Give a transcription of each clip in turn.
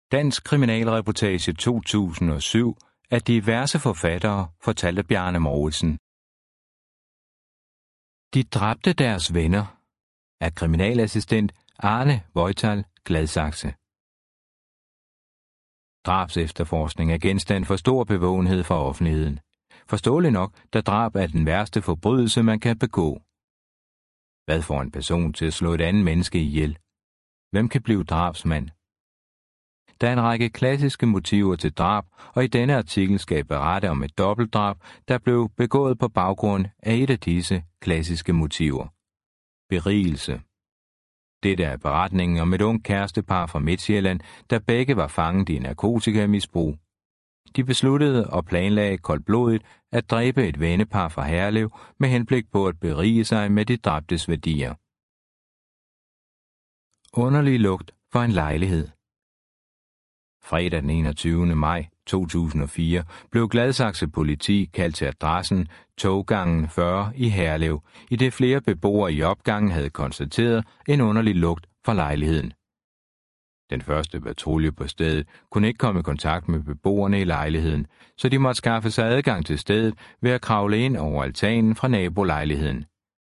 Dansk kriminalreportage 2007 af diverse forfattere, fortalte Bjarne Mouridsen. De dræbte deres venner af kriminalassistent Arne Voital, Gladsaxe. Drabsefterforskning er genstand for stor bevågenhed fra offentligheden. Forståeligt nok, da drab er den værste forbrydelse, man kan begå. Hvad får en person til at slå et andet menneske ihjel? Hvem kan blive drabsmand? Der er en række klassiske motiver til drab, og i denne artikel skal jeg berette om et dobbeltdrab, der blev begået på baggrund af et af disse klassiske motiver. Berigelse. Dette er beretningen om et ungt kærestepar fra Midtsjælland, der begge var fanget i narkotikamisbrug. De besluttede og planlagde koldblodigt at dræbe et vennepar fra Herlev med henblik på at berige sig med de dræbtes værdier. Underlig lugt for en lejlighed. Fredag den 21. maj 2004 blev Gladsaxe politi kaldt til adressen Toggangen 40 i Herlev, i det flere beboere i opgangen havde konstateret en underlig lugt fra lejligheden. Den første patrulje på stedet kunne ikke komme i kontakt med beboerne i lejligheden, så de måtte skaffe sig adgang til stedet ved at kravle ind over altanen fra nabolejligheden.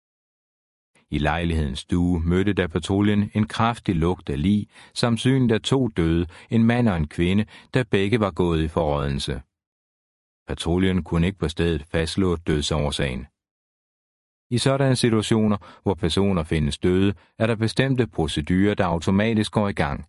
I lejlighedens stue mødte der patruljen en kraftig lugt af lig, samsynligt af 2 døde, en mand og en kvinde, der begge var gået i forrådnelse. Patruljen kunne ikke på stedet fastslå dødsårsagen. I sådanne situationer, hvor personer findes døde, er der bestemte procedurer, der automatisk går i gang.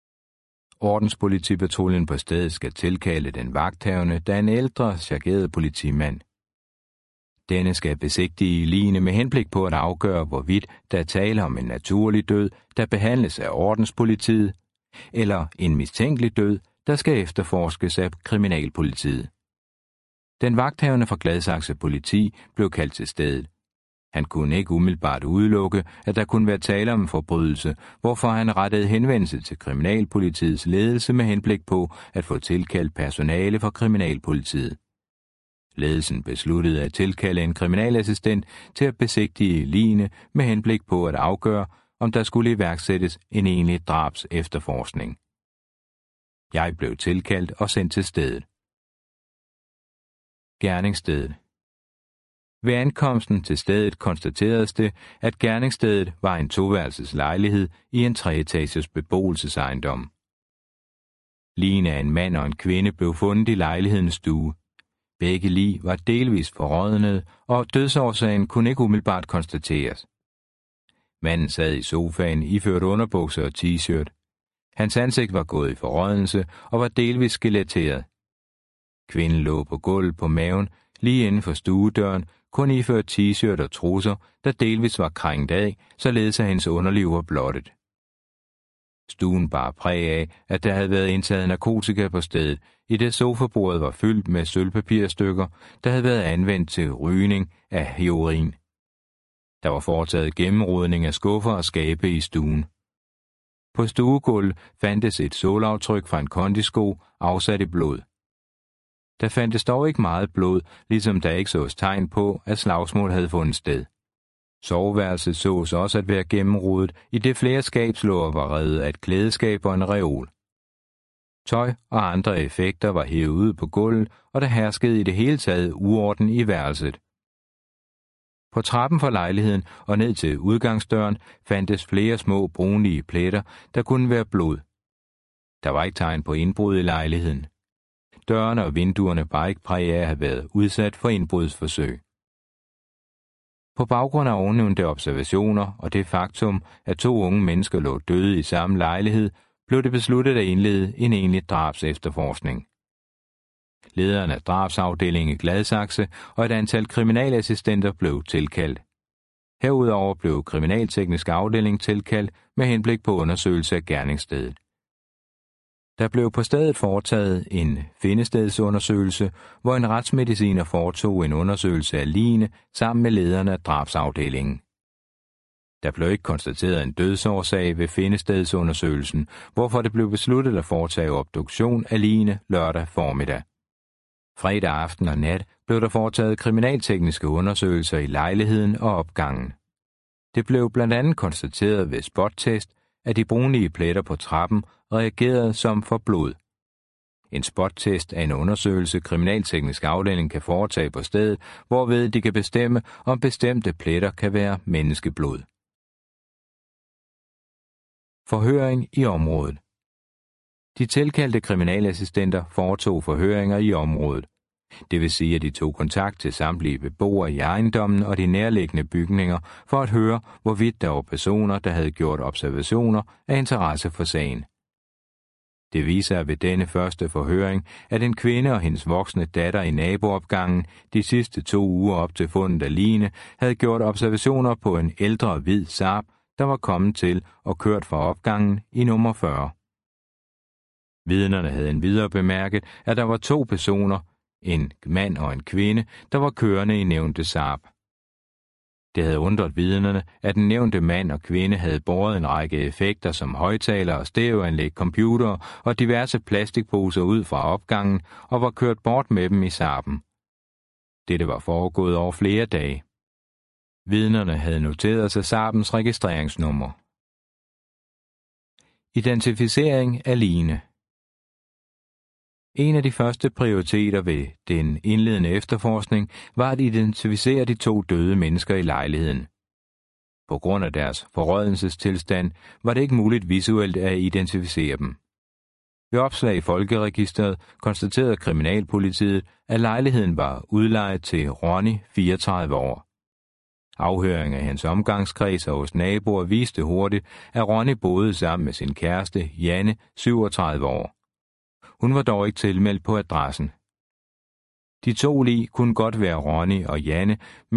Ordenspolitipatruljen på stedet skal tilkalde den vagthavende, der er en ældre, chargeret politimand. Denne skal besigtige ligene med henblik på at afgøre, hvorvidt der er tale om en naturlig død, der behandles af ordenspolitiet, eller en mistænkelig død, der skal efterforskes af kriminalpolitiet. Den vagthavende fra Gladsaxe politi blev kaldt til stedet. Han kunne ikke umiddelbart udelukke, at der kunne være tale om en forbrydelse, hvorfor han rettede henvendelse til kriminalpolitiets ledelse med henblik på at få tilkaldt personale fra kriminalpolitiet. Ledelsen besluttede at tilkalde en kriminalassistent til at besigtige ligene med henblik på at afgøre, om der skulle iværksættes en egentlig drabs efterforskning. Jeg blev tilkaldt og sendt til stedet. Gerningsstedet. Ved ankomsten til stedet konstateredes det, at gerningsstedet var en 2-værelses lejlighed i en 3-etagers beboelsesejendom. Ligene af en mand og en kvinde blev fundet i lejlighedens stue. Begge lig var delvis forrådnede, og dødsårsagen kunne ikke umiddelbart konstateres. Manden sad i sofaen iført underbukser og t-shirt. Hans ansigt var gået i forrådnelse og var delvis skeletteret. Kvinden lå på gulvet på maven, lige inden for stuedøren, kun iført t-shirt og trusser, der delvis var krængt af, således at hendes underliv var blottet. Stuen bar præg af, at der havde været indtaget narkotika på stedet, i det sofabordet var fyldt med sølvpapirstykker, der havde været anvendt til rygning af heroin. Der var foretaget gennemrodning af skuffer og skabe i stuen. På stuegulvet fandtes et sålaftryk fra en kondisko afsat i blod. Der fandtes dog ikke meget blod, ligesom der ikke sås tegn på, at slagsmål havde fundet sted. Soveværelset sås også at være gennemrodet, i det flere skabslåger var revet af et klædeskab og en reol. Tøj og andre effekter var hævet ud på gulvet, og der herskede i det hele taget uorden i værelset. På trappen fra lejligheden og ned til udgangsdøren fandtes flere små brunlige pletter, der kunne være blod. Der var ikke tegn på indbrud i lejligheden. Dørene og vinduerne bar ikke præg af at have været udsat for indbrudsforsøg. På baggrund af ovennævnte observationer og det faktum, at 2 unge mennesker lå døde i samme lejlighed, blev det besluttet at indlede en egentlig drabs efterforskning. Lederen af drabsafdelingen i Gladsaxe og et antal kriminalassistenter blev tilkaldt. Herudover blev kriminalteknisk afdeling tilkaldt med henblik på undersøgelse af gerningsstedet. Der blev på stedet foretaget en findestedsundersøgelse, hvor en retsmediciner foretog en undersøgelse af ligene sammen med lederen af drabsafdelingen. Der blev ikke konstateret en dødsårsag ved findestedsundersøgelsen, hvorfor det blev besluttet at foretage obduktion af ligene lørdag formiddag. Fredag aften og nat blev der foretaget kriminaltekniske undersøgelser i lejligheden og opgangen. Det blev blandt andet konstateret ved spottest, at de brunlige pletter på trappen reagerede som for blod. En spottest er en undersøgelse, kriminalteknisk afdeling kan foretage på stedet, hvorved de kan bestemme, om bestemte pletter kan være menneskeblod. Forhøring i området. De tilkaldte kriminalassistenter foretog forhøringer i området. Det vil sige, at de tog kontakt til samtlige beboere i ejendommen og de nærliggende bygninger for at høre, hvorvidt der var personer, der havde gjort observationer af interesse for sagen. Det viser sig ved denne første forhøring, at en kvinde og hendes voksne datter i naboopgangen de sidste 2 uger op til fundet af ligene havde gjort observationer på en ældre hvid Saab, der var kommet til og kørt fra opgangen i nummer 40. Vidnerne havde endvidere bemærket, at der var 2 personer, en mand og en kvinde, der var kørende i nævnte Saab. Det havde undret vidnerne, at den nævnte mand og kvinde havde båret en række effekter som højtalere, stereoanlæg, computere og diverse plastikposer ud fra opgangen og var kørt bort med dem i Saaben. Dette var foregået over flere dage. Vidnerne havde noteret sig Saabens registreringsnummer. Identificering af ligene. En af de første prioriteter ved den indledende efterforskning var at identificere de 2 døde mennesker i lejligheden. På grund af deres forrådnelsestilstand var det ikke muligt visuelt at identificere dem. Ved opslag i Folkeregisteret konstaterede kriminalpolitiet, at lejligheden var udlejet til Ronny, 34 år. Afhøring af hans omgangskreds og hos naboer viste hurtigt, at Ronny boede sammen med sin kæreste, Janne, 37 år. Hun var dog ikke tilmeldt på adressen. De 2 lig kunne godt være Ronny og Janne,